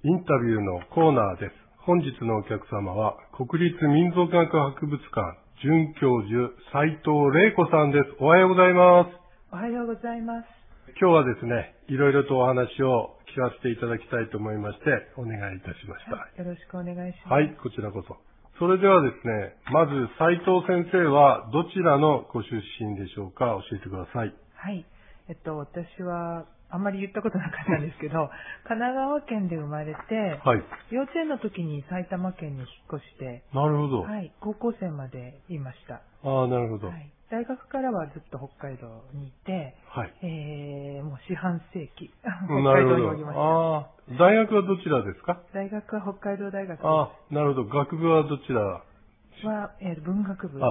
インタビューのコーナーです。本日のお客様は国立民族学博物館准教授斉藤玲子さんです。おはようございます。 おはようございます。 今日はですね、いろいろとお話を聞かせていただきたいと思いましてお願いいたしました。 よろしくお願いします。 はい、こちらこそ。それではですね、まず斉藤先生はどちらのご出身でしょうか。教えてください。 はい、私はあんまり言ったことなかったんですけど、神奈川県で生まれて、 はい。 幼稚園の時に埼玉県に引っ越して、 なるほど。 はい、高校生までいました。 ああ、なるほど。 はい、大学からはずっと北海道にいて、 はい。 もう四半世紀、北なる海道におりました。 ほど。ああ、大学はどちらですか？ 大学は北海道大学です。 ああ、なるほど。学部はどちら？ は、文学部です。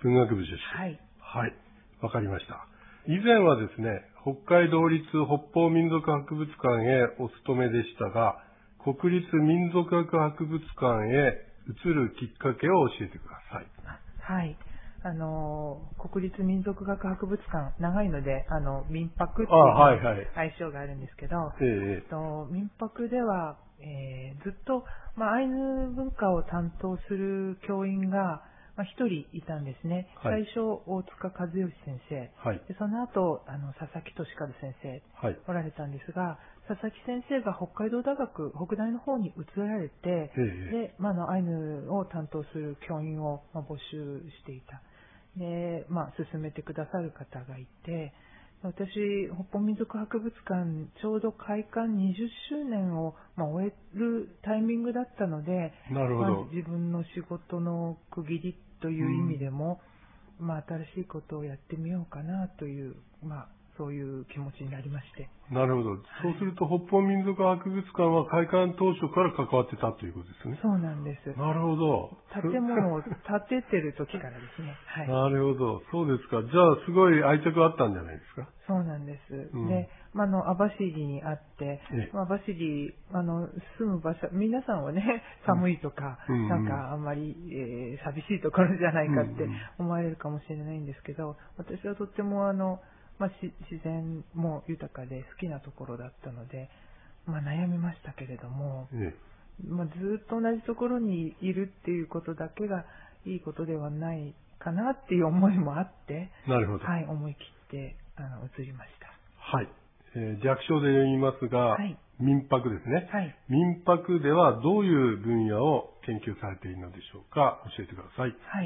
文学部出身。 はい。 はい。わかりました。以前はですね、北海道立北方民族博物館へお勤めでしたが、国立民族学博物館へ移るきっかけを教えてください。 はい。国立民族学博物館、長いので、民泊っていう愛称があるんですけど、民泊では、ずっと、アイヌ文化を担当する教員が、一人いたんですね。 はい、 最初、大塚和義先生。 はい、 でその後、佐々木俊和先生、 はい、 おられたんですが、佐々木先生が北海道大学、北大の方に移られて、で、アイヌを担当する教員を、募集していた。で、進めてくださる方がいて、私、北方民族博物館、ちょうど開館20周年を、終えるタイミングだったので、 なるほど。 自分の仕事の区切りという意味でも、新しいことをやってみようかなという、そういう気持ちになりまして。 なるほど。そうすると、北方民族博物館は開館当初から関わってたということですね。 そうなんです。 なるほど。 建物を建ててる時からですね。はい。 なるほど。そうですか。じゃあ、すごい愛着あったんじゃないですか。 そうなんです。で、網走にあって、網走、住む場所、皆さんはね、寒いとか、あんまり、寂しいところじゃないかって思われるかもしれないんですけど、私はとっても自然も豊かで好きなところだったので、悩みましたけれども、ずっと同じところにいるっていうことだけがいいことではないかなっていう思いもあって、 なるほど。 はい、思い切って移りました。 はい。略称で読みますが、民泊ですね。 はい。 民泊ではどういう分野を研究されているのでしょうか。教えてください。 はい。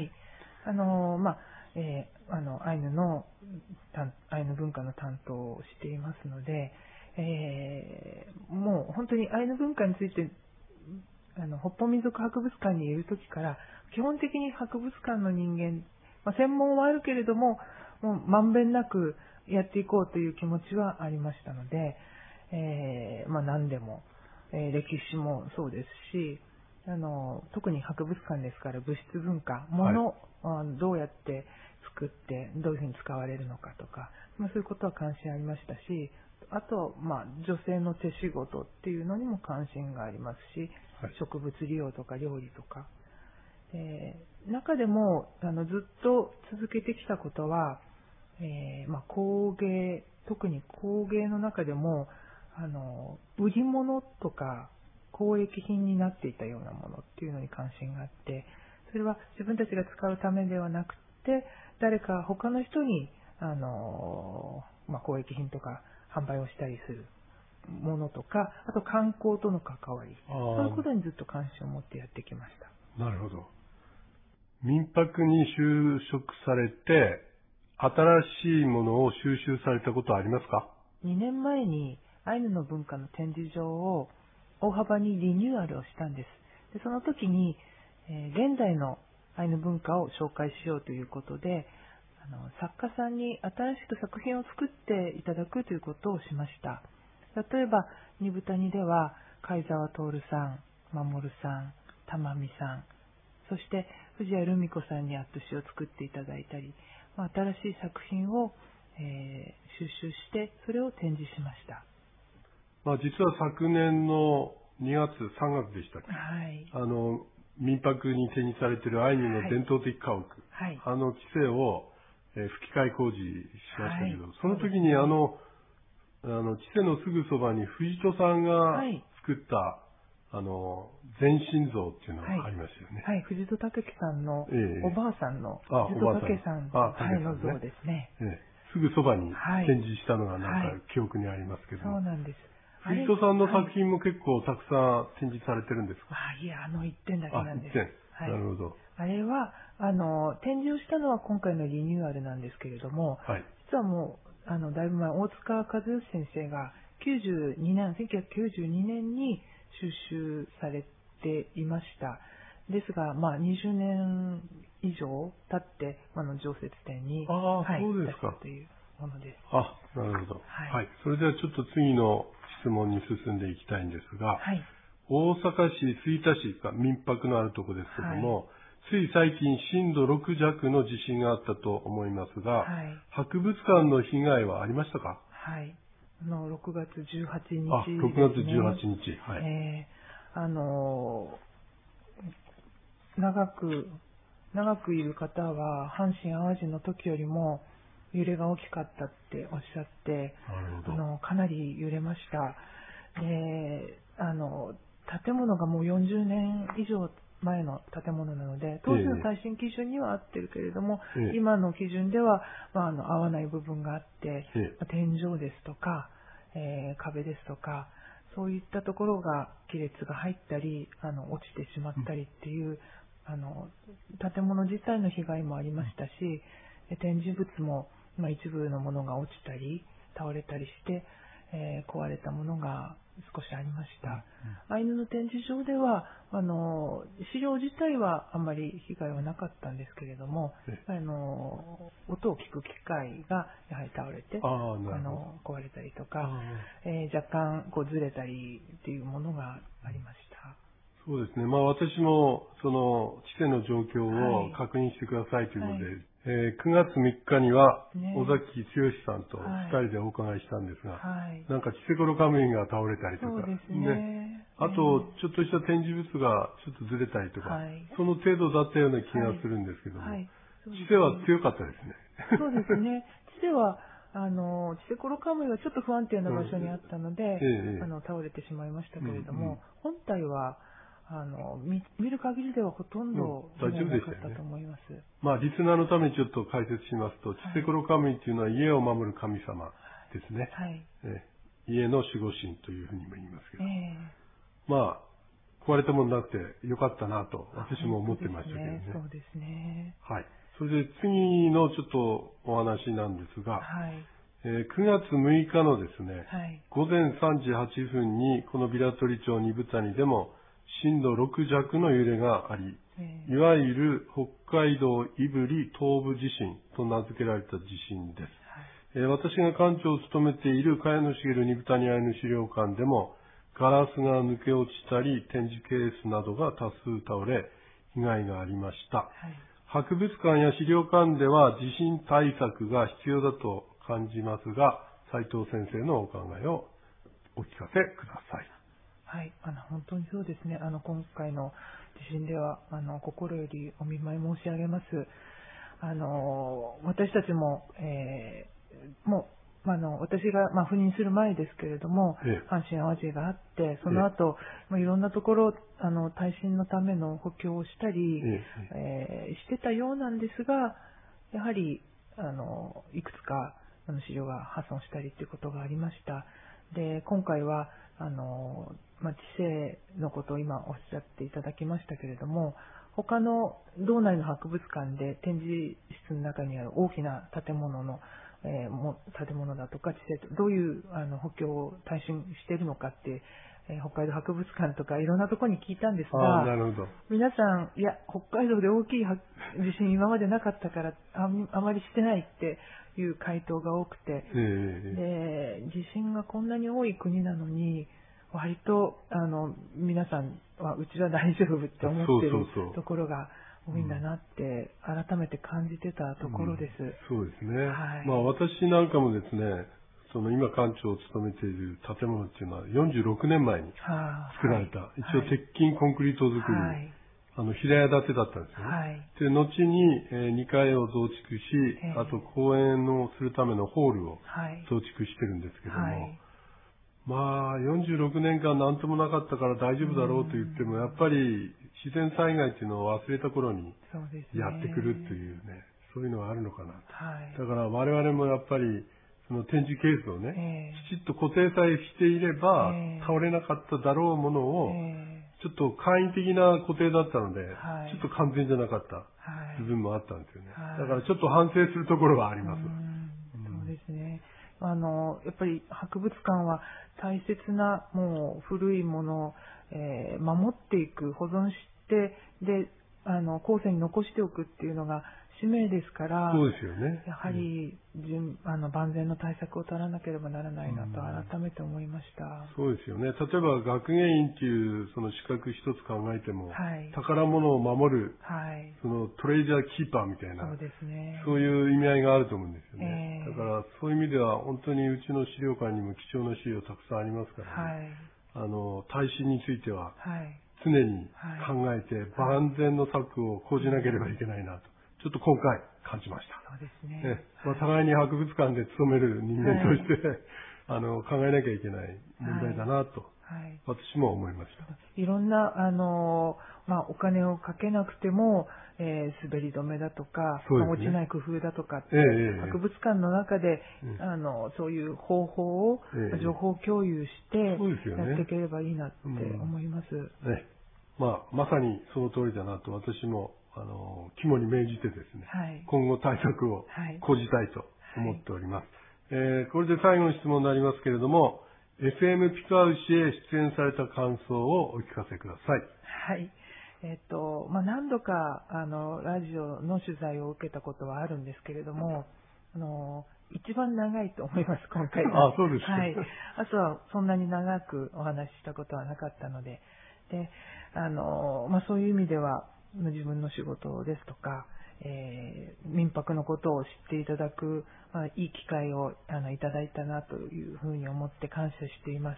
アイヌ文化の担当をしていますので、もう本当にアイヌ文化について北方民族博物館にいる時から基本的に博物館の人間、専門はあるけれども、もうまんべんなくやっていこうという気持ちはありましたので、何でも、歴史もそうですし、特に博物館ですから物質文化、物、どうやって作ってどういうふうに使われるのかとか、そういうことは関心ありましたし、あと、女性の手仕事っていうのにも関心がありますし、植物利用とか料理とか、中でもずっと続けてきたことは、工芸、特に工芸の中でも売り物とか交易品になっていたようなものっていうのに関心があって、それは自分たちが使うためではなくて、誰か他の人に交易品とか販売をしたりするものとか、あと観光との関わり、そういうことにずっと関心を持ってやってきました。 なるほど。民泊に就職されて、新しいものを収集されたことはありますか ？2年前にアイヌの文化の展示場を大幅にリニューアルをしたんです。でその時に、現代のアイヌ文化を紹介しようということで、作家さんに新しく作品を作っていただくということをしました。例えば、二部谷では、貝沢徹さん、守さん、玉美さん、そして藤谷留美子さんにアットシを作っていただいたり、新しい作品を、収集して、それを展示しました。 実は昨年の2月、3月でしたっけ、民泊に展示されているアイヌの伝統的家屋、規制を、吹き替え工事しましたけど、その時に規制のすぐそばに藤戸さんが作った全身像っていうのがありますよね。 はい、藤戸武さんのおばあさんの藤戸武さんの像ですね。 すぐそばに展示したのがなんか記憶にありますけども。 そうなんです。 藤戸さんの作品も結構たくさん展示されてるんですか？ いや、一点だけなんです。 なるほど。 あれは、展示をしたのは今回のリニューアルなんですけれども、実はもう、だいぶ前、大塚和義先生が1992年に収集されていました。ですが、20年以上経って、常設展に、 そうですか。 というものです。 なるほど。それではちょっと次の質問に進んでいきたいんですが、大阪市吹田市が民泊のあるところですけども、つい最近震度6弱の地震があったと思いますが、博物館の被害はありましたか ？6月18日ですね。 6月18日。 長くいる方は、阪神・淡路の時よりも揺れが大きかったっておっしゃって、かなり揺れました。建物がもう40年以上前の建物なので、当時の耐震基準には合ってるけれども、今の基準では、合わない部分があって、天井ですとか、壁ですとか、そういったところが亀裂が入ったり、落ちてしまったりっていう、建物自体の被害もありましたし、展示物も、一部のものが落ちたり、倒れたりして、壊れたものが少しありました。アイヌの展示場では資料自体はあまり被害はなかったんですけれども、音を聞く機械がやはり倒れて壊れたりとか、若干ずれたりっていうものがありました。 そうですね。私もその地勢の状況を確認してくださいというので、9月3日には尾崎剛さんと2人でお伺いしたんですが、なんかキセコロカムイが倒れたりとか、あとちょっとした展示物がちょっとずれたりとか、その程度だったような気がするんですけども、地勢は強かったですね。 そうですね。地勢はキセコロカムイはちょっと不安定な場所にあったので、倒れてしまいましたけれども、本体は見る限りではほとんど大丈夫でしたよね。 と思います。 リスナーのためにちょっと解説しますと、キセコロカムイというのは家を守る神様ですね。家の守護神というふうにも言いますけど、壊れたものなくてよかったなと私も思ってましたけどね。 そうですね。 それで次のちょっとお話なんですが、9月6日のですね、午前3時8分にこの平取町二部谷でも震度6弱の揺れがあり、いわゆる北海道胆振東部地震と名付けられた地震です。私が館長を務めている茅野茂二部谷アイヌ資料館でもガラスが抜け落ちたり展示ケースなどが多数倒れ被害がありました。博物館や資料館では地震対策が必要だと感じますが、斉藤先生のお考えをお聞かせください。 本当にそうですね。今回の地震では心よりお見舞い申し上げます。私たちも、もう私が、赴任する前ですけれども、阪神・淡路があって、その後、いろんなところ耐震のための補強をしたり、してたようなんですが、やはりいくつか資料が破損したりということがありました。で、今回は地勢のことを今おっしゃっていただきましたけれども、他の道内の博物館で展示室の中にある大きな建物の、建物だとか地勢どういう補強を耐震しているのかって、北海道博物館とかいろんなところに聞いたんですが、皆さん、いや、北海道で大きい地震今までなかったからあまりしてないっていう回答が多くて、で地震がこんなに多い国なのに割と皆さんはうちは大丈夫って思ってるところが多いんだなって改めて感じてたところです。 そうですね。私なんかもですね、その今館長を務めている建物っていうのは46年前に作られた、一応鉄筋コンクリート造り、平屋建てだったんですよね。で、後に2階を増築し、あと公演をするためのホールを増築してるんですけども、 まあ、46年間何ともなかったから大丈夫だろうと言っても、やっぱり自然災害っていうのを忘れた頃にやってくるというね、そういうのがあるのかなと。だから我々もやっぱり、その展示ケースをね、きちっと固定さえしていれば、倒れなかっただろうものを、ちょっと簡易的な固定だったので、ちょっと完全じゃなかった部分もあったんですよね。だからちょっと反省するところはあります。 そうですね。やっぱり博物館は大切なもう古いものを、守っていく、保存して、で、後世に残しておくっていうのが使命ですから、 そうですよね。 やはり、万全の対策を取らなければならないなと改めて思いました。 そうですよね。例えば学芸員っていうその資格一つ考えても、宝物を守る、そのトレジャーキーパーみたいな、 そうですね。 そういう意味合いがあると思うんですよね。だからそういう意味では本当にうちの資料館にも貴重な資料たくさんありますからね。耐震については常に考えて万全の策を講じなければいけないなと、ちょっと今回感じました。 そうですね。 互いに博物館で勤める人間として、考えなきゃいけない問題だなと、私も思いました。 いろんな、お金をかけなくても、滑り止めだとか、落ちない工夫だとかって、博物館の中で、そういう方法を、情報共有してやっていければいいなって思います。 まさにその通りだなと私も肝に銘じてですね、今後対策を講じたいと思っております。これで最後の質問になりますけれども、FM ピカウシへ出演された感想をお聞かせください。 はい。何度かラジオの取材を受けたことはあるんですけれども、一番長いと思います、今回は。 そうですか。 あとはそんなに長くお話ししたことはなかったので、そういう意味では、自分の仕事ですとか、民泊のことを知っていただく、いい機会をいただいたなというふうに思って感謝しています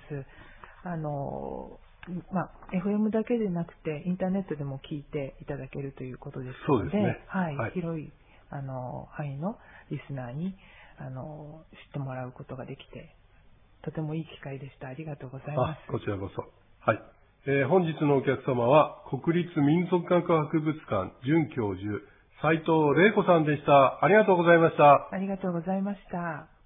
。FM だけでなくてインターネットでも聞いていただけるということですので、広い範囲のリスナーに知ってもらうことができて、とてもいい機会でした。ありがとうございます。 こちらこそ。はい。本日のお客様は国立民族学博物館准教授斉藤玲子さんでした。ありがとうございました。 ありがとうございました。